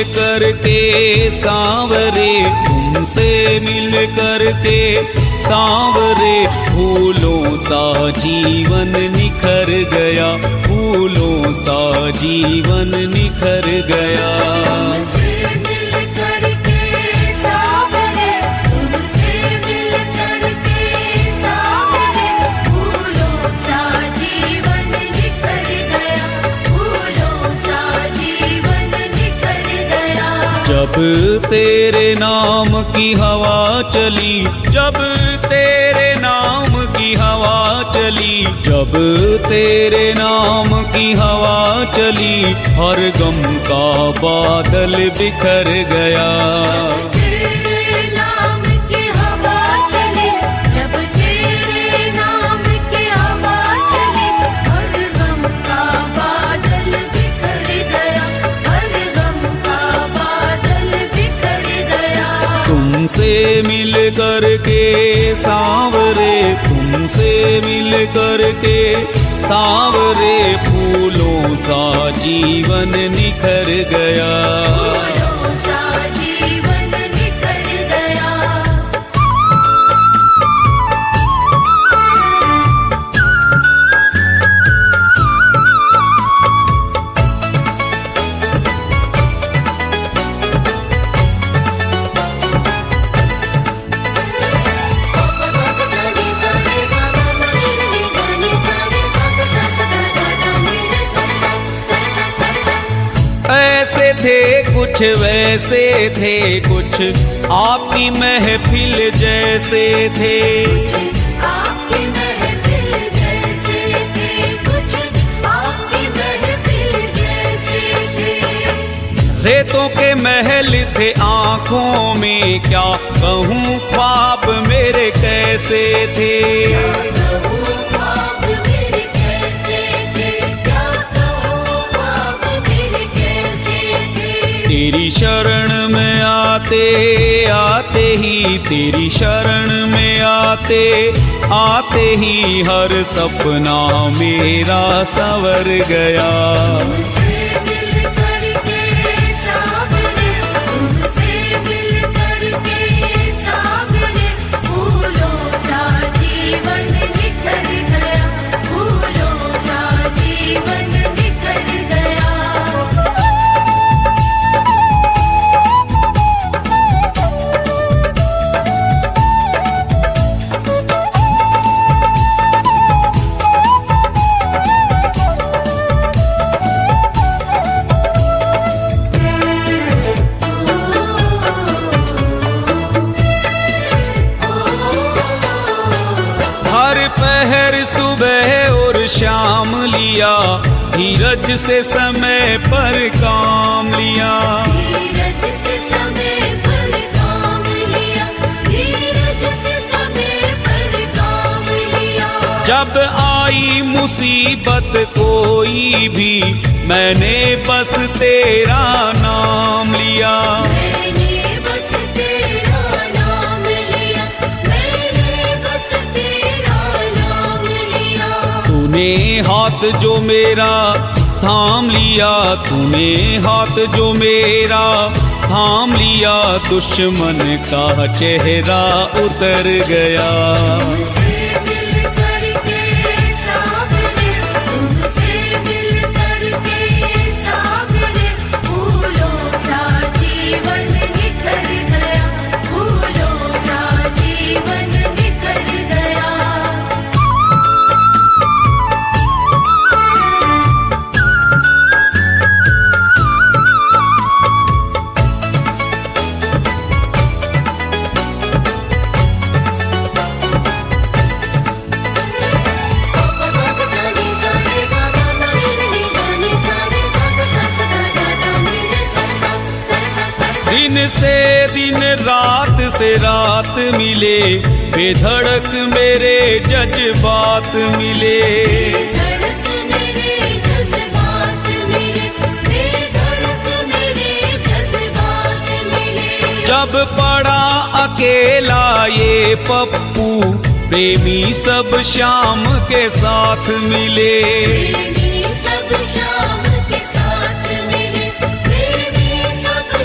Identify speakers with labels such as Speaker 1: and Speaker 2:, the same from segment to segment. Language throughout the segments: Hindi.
Speaker 1: कर के सांवरे, तुमसे मिल कर के सांवरे, फूलों सा जीवन निखर गया, फूलों सा जीवन निखर गया। जब तेरे नाम की हवा चली, जब तेरे नाम की हवा चली, जब तेरे नाम की हवा चली, हर गम का बादल बिखर गया। तुमसे मिल कर के सांवरे, तुमसे मिल कर के सांवरे, फूलों सा जीवन निखर गया। ऐसे थे कुछ वैसे थे कुछ, आपकी महफिल जैसे थे, आपकी महफिल जैसे थे, कुछ आपकी महफिल जैसे थे। रेतों के महल थे आँखों में, क्या कहूँ ख्वाब मेरे कैसे थे। तेरी शरण में आते आते ही, तेरी शरण में आते आते ही, हर सपना मेरा संवर गया। पहर सुबह और शाम लिया, धीरज से समय पर काम लिया, धीरज से समय पर काम लिया, धीरज से समय पर काम लिया। जब आई मुसीबत कोई भी, मैंने बस तेरा नाम लिया, तूने हाथ जो मेरा थाम लिया, तूने हाथ जो मेरा थाम लिया, दुश्मन का चेहरा उतर गया। दिन से दिन रात से रात मिले, बेधड़क मेरे जज्बात मिले, बेधड़क मेरे जज्बात मिले, बेधड़क मेरे जज्बात मिले। जब पड़ा अकेला ये पप्पू, प्रेमी सब शाम के साथ मिले, प्रेमी सब शाम के साथ मिले, प्रेमी सब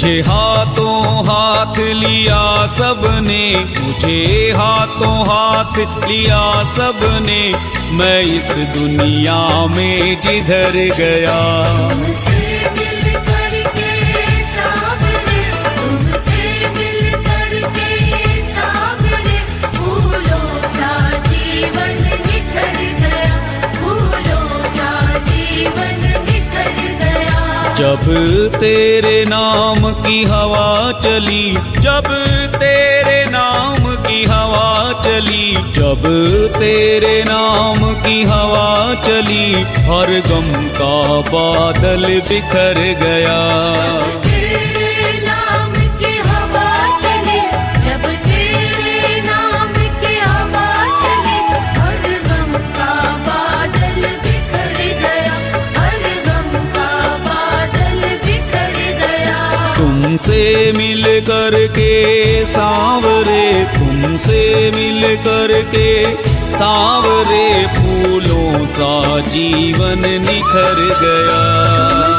Speaker 1: मुझे हाथों हाथ लिया सबने, मुझे हाथों हाथ लिया सबने, मैं इस दुनिया में जिधर गया।
Speaker 2: तुमसे मिल करके सावरे, तुमसे मिल करके सावरे, फूलों सा जीवन निखर गया, फूलों सा जीवन निखर गया।
Speaker 1: जब तेरे नाम की हवा चली, जब तेरे नाम की हवा चली, जब तेरे नाम की हवा चली, हर गम का बादल बिखर गया।
Speaker 2: तेरे नाम की हवा चली, जब तेरे नाम की हवा चली, हर गम का बादल बिखर गया, हर गम का बादल बिखर गया।
Speaker 1: तुमसे मिल करके सांवरे, तुमसे मिल करके सांवरे, फूलों सा जीवन निखर गया।